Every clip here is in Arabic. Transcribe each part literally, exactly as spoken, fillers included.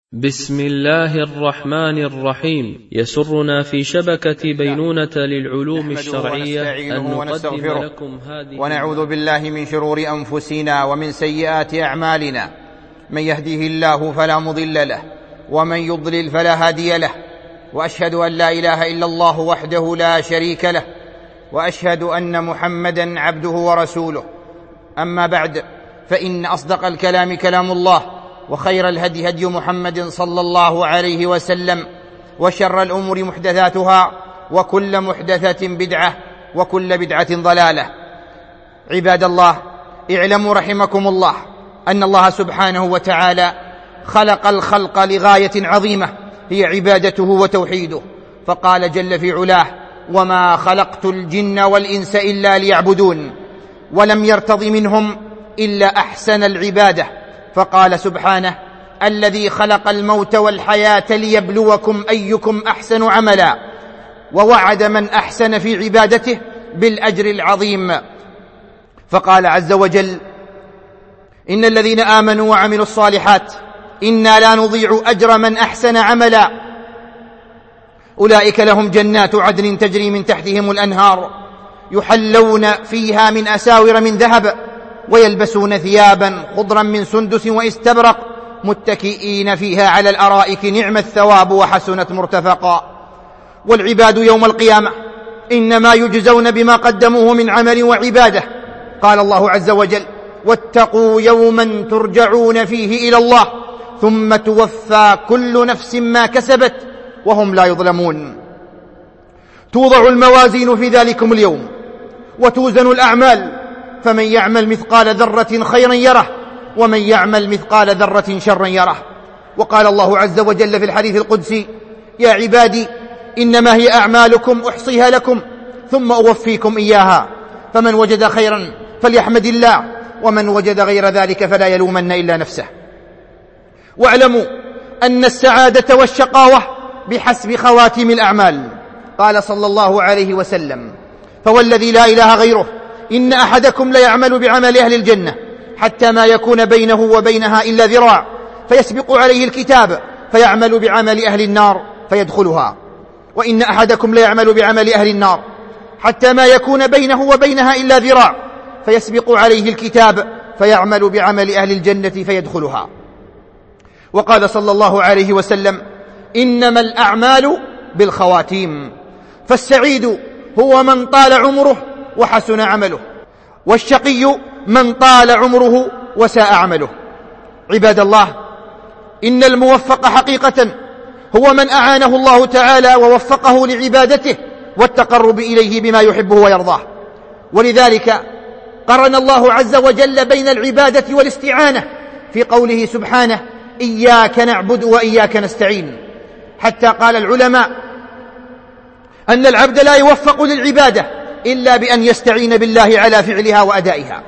بسم الله الرحمن الرحيم. يسرنا في شبكة بينونة للعلوم الشرعية أن نقدم لكم هذه ونعوذ بالله من شرور أنفسنا ومن سيئات أعمالنا، من يهده الله فلا مضل له ومن يضلل فلا هادي له، وأشهد أن لا إله إلا الله وحده لا شريك له، وأشهد أن محمدا عبده ورسوله. أما بعد، فإن أصدق الكلام كلام الله، وخير الهدي هدي محمد صلى الله عليه وسلم، وشر الأمور محدثاتها، وكل محدثة بدعة، وكل بدعة ضلالة. عباد الله، اعلموا رحمكم الله أن الله سبحانه وتعالى خلق الخلق لغاية عظيمة هي عبادته وتوحيده، فقال جل في علاه: وما خلقت الجن والإنس إلا ليعبدون، ولم يرتض منهم إلا أحسن العبادة، فقال سبحانه: الذي خلق الموت والحياة ليبلوكم أيكم أحسن عملا، ووعد من أحسن في عبادته بالأجر العظيم، فقال عز وجل: إن الذين آمنوا وعملوا الصالحات إنا لا نضيع أجر من أحسن عملا، أولئك لهم جنات عدن تجري من تحتهم الأنهار، يحلون فيها من أساور من ذهب، ويلبسون ثيابا خضرا من سندس واستبرق، متكئين فيها على الأرائك، نعم الثواب وحسنت مرتفقا. والعباد يوم القيامة إنما يجزون بما قدموه من عمل وعبادة. قال الله عز وجل: واتقوا يوما ترجعون فيه إلى الله ثم توفى كل نفس ما كسبت وهم لا يظلمون. توضع الموازين في ذلكم اليوم وتوزن الأعمال، فمن يعمل مثقال ذرة خيرا يره، ومن يعمل مثقال ذرة شرا يره. وقال الله عز وجل في الحديث القدسي: يا عبادي إنما هي أعمالكم أحصيها لكم ثم أوفيكم إياها، فمن وجد خيرا فليحمد الله، ومن وجد غير ذلك فلا يلومن إلا نفسه. واعلموا أن السعادة والشقاوة بحسب خواتم الأعمال. قال صلى الله عليه وسلم: فوالذي لا إله غيره إن أحدكم ليعمل بعمل أهل الجنة حتى ما يكون بينه وبينها إلا ذراع، فيسبق عليه الكتاب فيعمل بعمل أهل النار فيدخلها، وإن أحدكم ليعمل بعمل أهل النار حتى ما يكون بينه وبينها إلا ذراع، فيسبق عليه الكتاب فيعمل بعمل أهل الجنة فيدخلها. وقال صلى الله عليه وسلم: إنما الأعمال بالخواتيم، فالسعيد هو من طال عمره وحسن عمله، والشقي من طال عمره وساء عمله. عباد الله، إن الموفق حقيقة هو من أعانه الله تعالى ووفقه لعبادته والتقرب إليه بما يحبه ويرضاه. ولذلك قرن الله عز وجل بين العبادة والاستعانة في قوله سبحانه: إياك نعبد وإياك نستعين، حتى قال العلماء أن العبد لا يوفق للعبادة إلا بأن يستعين بالله على فعلها وأدائها.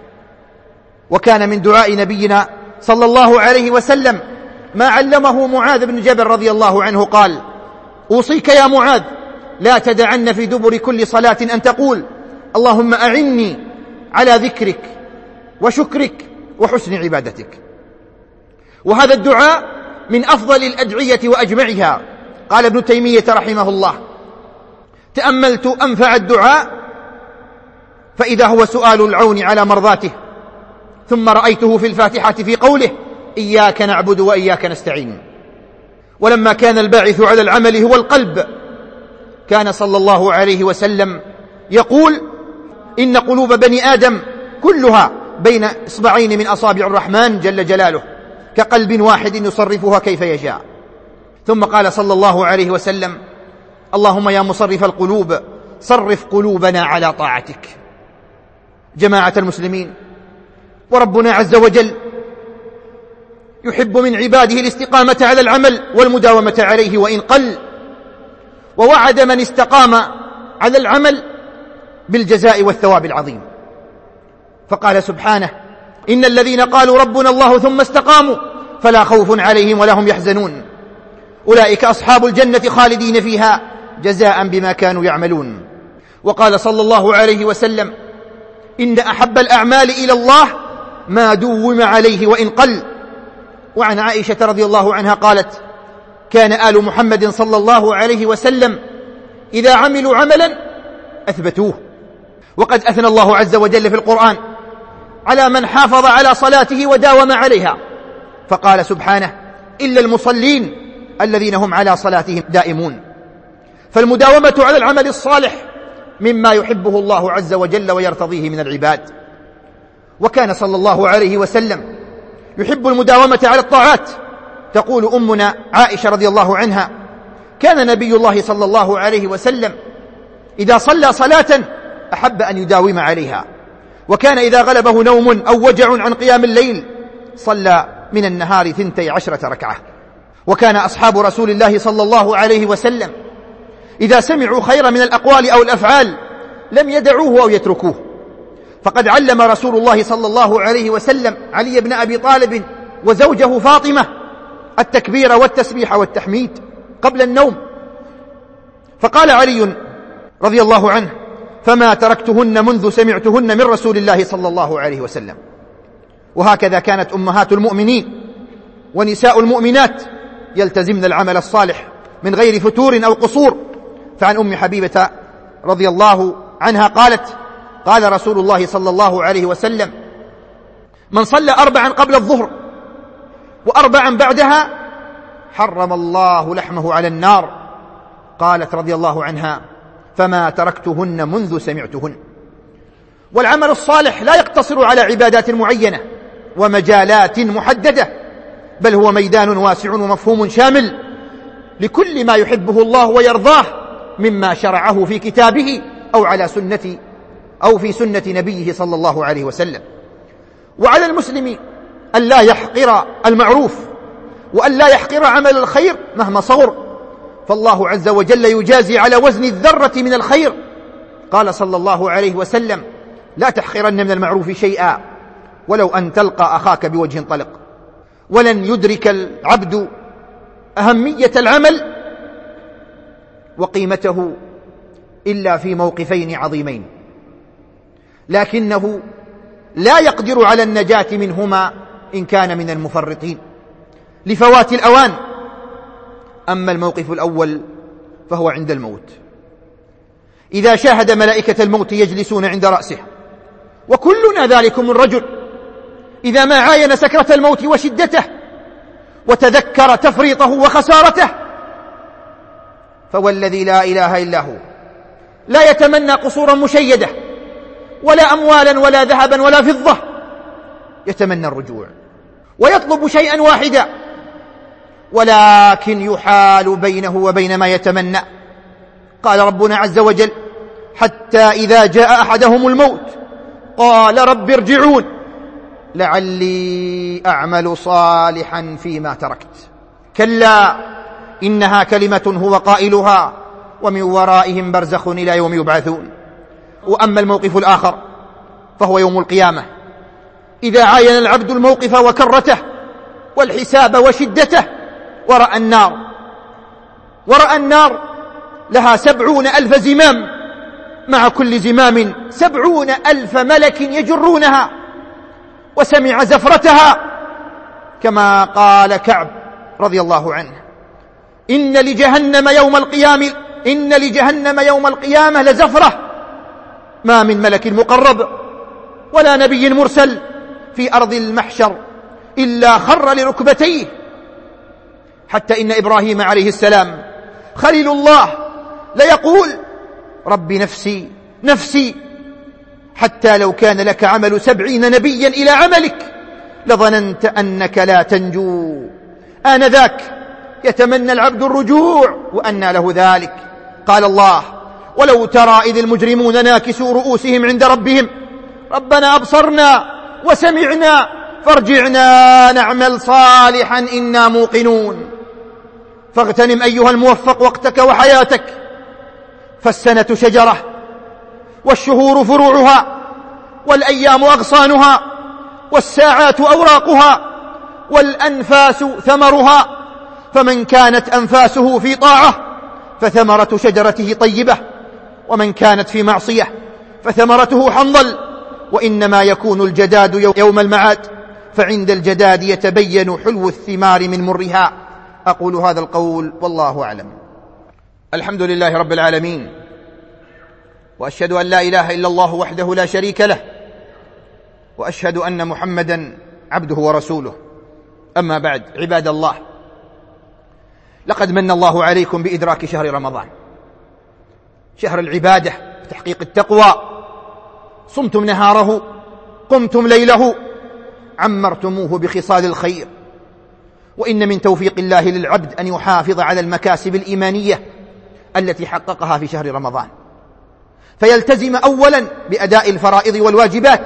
وكان من دعاء نبينا صلى الله عليه وسلم ما علمه معاذ بن جبل رضي الله عنه، قال: أوصيك يا معاذ لا تدعن في دبر كل صلاة أن تقول: اللهم أعني على ذكرك وشكرك وحسن عبادتك. وهذا الدعاء من أفضل الأدعية وأجمعها. قال ابن تيمية رحمه الله: تأملت أنفع الدعاء فإذا هو سؤال العون على مرضاته، ثم رأيته في الفاتحة في قوله: إياك نعبد وإياك نستعين. ولما كان الباعث على العمل هو القلب، كان صلى الله عليه وسلم يقول: إن قلوب بني آدم كلها بين إصبعين من أصابع الرحمن جل جلاله، كقلب واحد يصرفها كيف يشاء. ثم قال صلى الله عليه وسلم: اللهم يا مصرف القلوب صرف قلوبنا على طاعتك. جماعة المسلمين، وربنا عز وجل يحب من عباده الاستقامة على العمل والمداومة عليه وإن قل، ووعد من استقام على العمل بالجزاء والثواب العظيم، فقال سبحانه: إن الذين قالوا ربنا الله ثم استقاموا فلا خوف عليهم ولا هم يحزنون، أولئك أصحاب الجنة خالدين فيها جزاء بما كانوا يعملون. وقال صلى الله عليه وسلم: إن أحب الأعمال إلى الله ما دوم عليه وإن قل، وعن عائشة رضي الله عنها قالت: كان آل محمد صلى الله عليه وسلم إذا عملوا عملا أثبتوه. وقد أثنى الله عز وجل في القرآن على من حافظ على صلاته وداوم عليها، فقال سبحانه: إلا المصلين الذين هم على صلاتهم دائمون. فالمداومة على العمل الصالح مما يحبه الله عز وجل ويرتضيه من العباد. وكان صلى الله عليه وسلم يحب المداومة على الطاعات. تقول أمنا عائشة رضي الله عنها: كان نبي الله صلى الله عليه وسلم إذا صلى صلاة أحب أن يداوم عليها، وكان إذا غلبه نوم أو وجع عن قيام الليل صلى من النهار ثنتي عشرة ركعة. وكان أصحاب رسول الله صلى الله عليه وسلم إذا سمعوا خيرا من الأقوال أو الأفعال لم يدعوه أو يتركوه، فقد علم رسول الله صلى الله عليه وسلم علي بن أبي طالب وزوجه فاطمة التكبير والتسبيح والتحميد قبل النوم، فقال علي رضي الله عنه: فما تركتهن منذ سمعتهن من رسول الله صلى الله عليه وسلم. وهكذا كانت أمهات المؤمنين ونساء المؤمنات يلتزمن العمل الصالح من غير فتور أو قصور. فعن أم حبيبة رضي الله عنها قالت: قال رسول الله صلى الله عليه وسلم: من صلى أربعا قبل الظهر وأربعا بعدها حرم الله لحمه على النار. قالت رضي الله عنها: فما تركتهن منذ سمعتهن. والعمل الصالح لا يقتصر على عبادات معينة ومجالات محددة، بل هو ميدان واسع ومفهوم شامل لكل ما يحبه الله ويرضاه مما شرعه في كتابه أو على سنة أو في سنة نبيه صلى الله عليه وسلم. وعلى المسلم أن لا يحقر المعروف وأن لا يحقر عمل الخير مهما صغر، فالله عز وجل يجازي على وزن الذرة من الخير. قال صلى الله عليه وسلم: لا تحقرن من المعروف شيئا ولو أن تلقى أخاك بوجه طلق. ولن يدرك العبد أهمية العمل وقيمته إلا في موقفين عظيمين، لكنه لا يقدر على النجاة منهما إن كان من المفرطين لفوات الأوان. أما الموقف الأول فهو عند الموت، إذا شاهد ملائكة الموت يجلسون عند رأسه، وكلنا ذلكم الرجل إذا ما عاين سكرة الموت وشدته وتذكر تفريطه وخسارته، فوالذي لا إله إلا هو لا يتمنى قصورا مشيدة ولا أموالا ولا ذهبا ولا فضة، يتمنى الرجوع ويطلب شيئا واحدا، ولكن يحال بينه وبين ما يتمنى. قال ربنا عز وجل: حتى إذا جاء أحدهم الموت قال رب ارجعون لعلي أعمل صالحا فيما تركت. كلا إنها كلمة هو قائلها ومن ورائهم برزخ إلى يوم يبعثون. وأما الموقف الآخر فهو يوم القيامة، إذا عاين العبد الموقف وكرته والحساب وشدته ورأى النار ورأى النار لها سبعون ألف زمام، مع كل زمام سبعون ألف ملك يجرونها، وسمع زفرتها كما قال كعب رضي الله عنه: إن لجهنم يوم القيامة إن لجهنم يوم القيامة لزفرة، ما من ملك مقرب ولا نبي مرسل في أرض المحشر إلا خر لركبتيه، حتى إن إبراهيم عليه السلام خليل الله ليقول: رب نفسي نفسي، حتى لو كان لك عمل سبعين نبيا إلى عملك لظننت أنك لا تنجو. آنذاك يتمنى العبد الرجوع وأنى له ذلك. قال الله: ولو ترى إذ المجرمون ناكسوا رؤوسهم عند ربهم ربنا أبصرنا وسمعنا فارجعنا نعمل صالحا إنا موقنون. فاغتنم أيها الموفق وقتك وحياتك، فالسنة شجرة والشهور فروعها والأيام أغصانها والساعات أوراقها والأنفاس ثمرها، فمن كانت أنفاسه في طاعة فثمرة شجرته طيبة، ومن كانت في معصية فثمرته حنظل. وإنما يكون الجداد يوم المعاد فعند الجداد يتبين حلو الثمار من مرها. أقول هذا القول والله أعلم. الحمد لله رب العالمين، وأشهد أن لا إله إلا الله وحده لا شريك له، وأشهد أن محمدا عبده ورسوله. أما بعد، عباد الله، لقد من الله عليكم بإدراك شهر رمضان، شهر العبادة بتحقيق التقوى. صمتم نهاره، قمتم ليله، عمرتموه بخصال الخير. وإن من توفيق الله للعبد أن يحافظ على المكاسب الإيمانية التي حققها في شهر رمضان، فيلتزم أولا بأداء الفرائض والواجبات،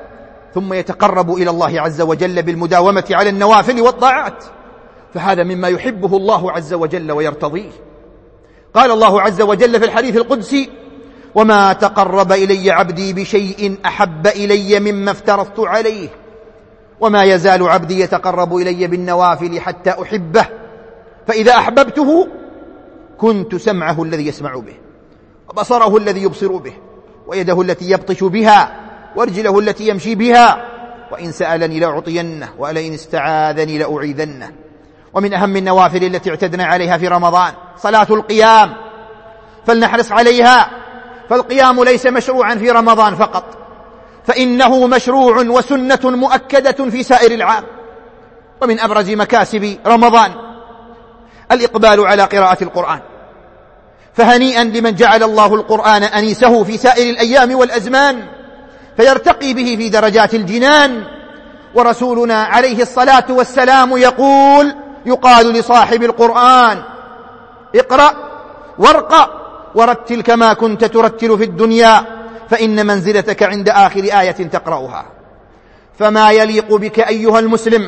ثم يتقرب إلى الله عز وجل بالمداومة على النوافل والطاعات، فهذا مما يحبه الله عز وجل ويرتضيه. قال الله عز وجل في الحديث القدسي: وما تقرب إلي عبدي بشيء أحب إلي مما افترضت عليه، وما يزال عبدي يتقرب إلي بالنوافل حتى أحبه، فإذا أحببته كنت سمعه الذي يسمع به، وبصره الذي يبصر به، ويده التي يبطش بها، ورجله التي يمشي بها، وإن سألني لأعطينه، ولئن استعاذني لأعيذنه. ومن أهم النوافل التي اعتدنا عليها في رمضان صلاة القيام، فلنحرص عليها، فالقيام ليس مشروعا في رمضان فقط، فإنه مشروع وسنة مؤكدة في سائر العام. ومن أبرز مكاسب رمضان الإقبال على قراءة القرآن، فهنيئا لمن جعل الله القرآن أنيسه في سائر الأيام والأزمان، فيرتقي به في درجات الجنان. ورسولنا عليه الصلاة والسلام يقول: يقال لصاحب القرآن: اقرأ وارقى ورتل كما كنت ترتل في الدنيا، فإن منزلتك عند آخر آية تقرأها. فما يليق بك أيها المسلم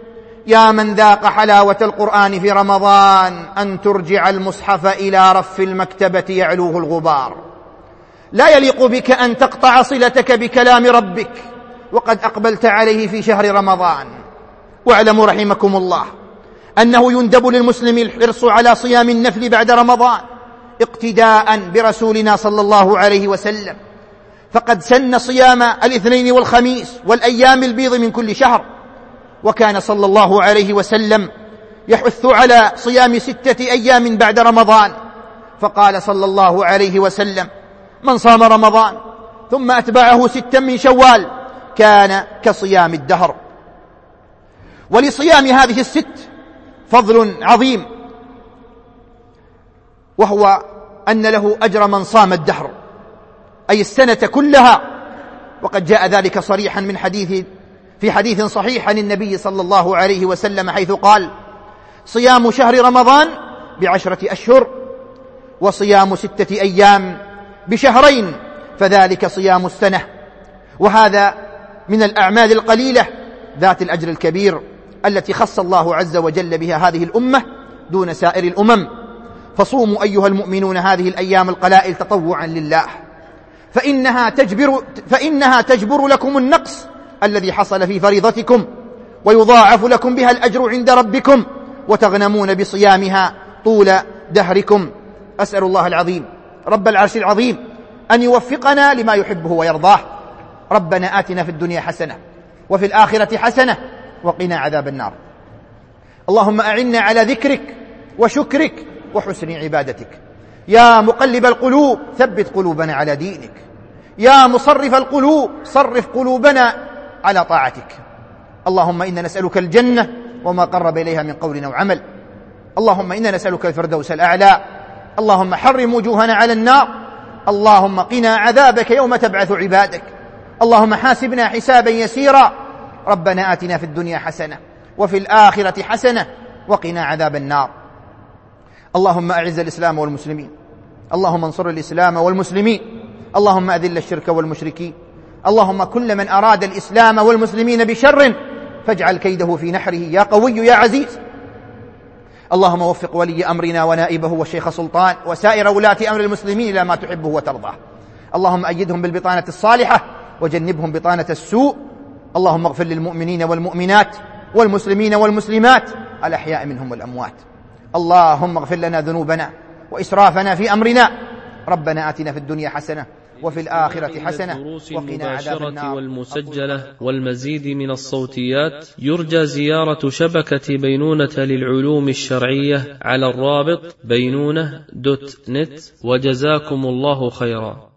يا من ذاق حلاوة القرآن في رمضان أن ترجع المصحف إلى رف المكتبة يعلوه الغبار. لا يليق بك أن تقطع صلتك بكلام ربك وقد أقبلت عليه في شهر رمضان. واعلموا رحمكم الله أنه يندب للمسلم الحرص على صيام النفل بعد رمضان اقتداء برسولنا صلى الله عليه وسلم، فقد سن صيام الاثنين والخميس والأيام البيض من كل شهر، وكان صلى الله عليه وسلم يحث على صيام ستة أيام بعد رمضان، فقال صلى الله عليه وسلم: من صام رمضان ثم أتبعه ستا من شوال كان كصيام الدهر. ولصيام هذه الست فضل عظيم، وهو أن له أجر من صام الدهر، أي السنة كلها. وقد جاء ذلك صريحا من حديث في حديث صحيح عن النبي صلى الله عليه وسلم، حيث قال: صيام شهر رمضان بعشرة أشهر، وصيام ستة أيام بشهرين، فذلك صيام السنة. وهذا من الأعمال القليلة ذات الأجر الكبير التي خص الله عز وجل بها هذه الأمة دون سائر الأمم. فصوموا أيها المؤمنون هذه الأيام القلائل تطوعا لله، فإنها تجبر, فإنها تجبر لكم النقص الذي حصل في فريضتكم، ويضاعف لكم بها الأجر عند ربكم، وتغنمون بصيامها طول دهركم. أسأل الله العظيم رب العرش العظيم أن يوفقنا لما يحبه ويرضاه. ربنا آتنا في الدنيا حسنة وفي الآخرة حسنة وقنا عذاب النار. اللهم أعنا على ذكرك وشكرك وحسن عبادتك. يا مقلب القلوب ثبت قلوبنا على دينك. يا مصرف القلوب صرف قلوبنا على طاعتك. اللهم إنا نسألك الجنة وما قرب إليها من قول أو عمل. اللهم إنا نسألك الفردوس الأعلى. اللهم حرم وجوهنا على النار. اللهم قنا عذابك يوم تبعث عبادك. اللهم حاسبنا حسابا يسيرا. ربنا آتنا في الدنيا حسنة وفي الآخرة حسنة وقنا عذاب النار. اللهم أعز الإسلام والمسلمين. اللهم انصر الإسلام والمسلمين. اللهم أذل الشرك والمشركين. اللهم كل من أراد الإسلام والمسلمين بشر فاجعل كيده في نحره يا قوي يا عزيز. اللهم وفق ولي أمرنا ونائبه والشيخ سلطان وسائر ولاة أمر المسلمين إلى ما تحبه وترضاه. اللهم أيدهم بالبطانة الصالحة وجنبهم بطانة السوء. اللهم اغفر للمؤمنين والمؤمنات والمسلمين والمسلمات الأحياء منهم والأموات. اللهم اغفر لنا ذنوبنا وإسرافنا في أمرنا. ربنا آتنا في الدنيا حسنة وفي الآخرة حسنة وقنا عذاب النار. والمسجلة والمزيد من الصوتيات يرجى زيارة شبكة بينونة للعلوم الشرعية على الرابط بينونة دوت نت. وجزاكم الله خيرا.